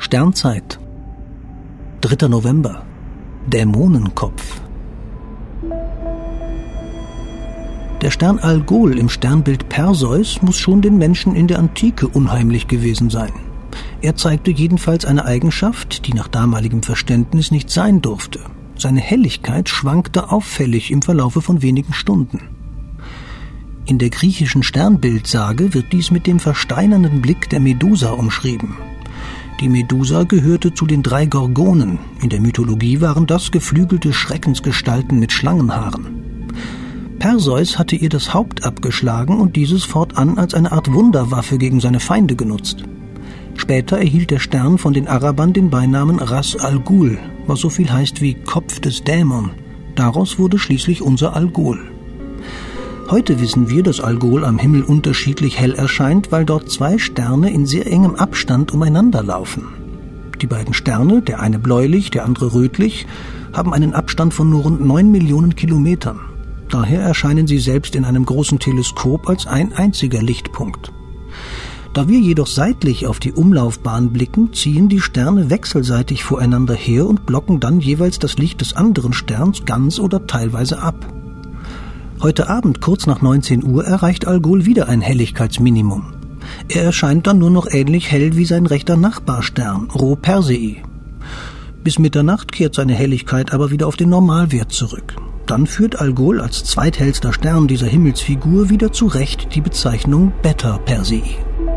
Sternzeit. 3. November. Dämonenkopf. Der Stern Algol im Sternbild Perseus muss schon den Menschen in der Antike unheimlich gewesen sein. Er zeigte jedenfalls eine Eigenschaft, die nach damaligem Verständnis nicht sein durfte. Seine Helligkeit schwankte auffällig im Verlaufe von wenigen Stunden. In der griechischen Sternbildsage wird dies mit dem versteinernden Blick der Medusa umschrieben. Die Medusa gehörte zu den 3 Gorgonen. In der Mythologie waren das geflügelte Schreckensgestalten mit Schlangenhaaren. Perseus hatte ihr das Haupt abgeschlagen und dieses fortan als eine Art Wunderwaffe gegen seine Feinde genutzt. Später erhielt der Stern von den Arabern den Beinamen Ras Al Ghul, was so viel heißt wie Kopf des Dämon. Daraus wurde schließlich unser Algol. Heute wissen wir, dass Algol am Himmel unterschiedlich hell erscheint, weil dort 2 Sterne in sehr engem Abstand umeinander laufen. Die beiden Sterne, der eine bläulich, der andere rötlich, haben einen Abstand von nur rund 9 Millionen Kilometern. Daher erscheinen sie selbst in einem großen Teleskop als ein einziger Lichtpunkt. Da wir jedoch seitlich auf die Umlaufbahn blicken, ziehen die Sterne wechselseitig voreinander her und blocken dann jeweils das Licht des anderen Sterns ganz oder teilweise ab. Heute Abend, kurz nach 19 Uhr, erreicht Algol wieder ein Helligkeitsminimum. Er erscheint dann nur noch ähnlich hell wie sein rechter Nachbarstern, Rho Persei. Bis Mitternacht kehrt seine Helligkeit aber wieder auf den Normalwert zurück. Dann führt Algol als zweithellster Stern dieser Himmelsfigur wieder zurecht die Bezeichnung Beta Persei.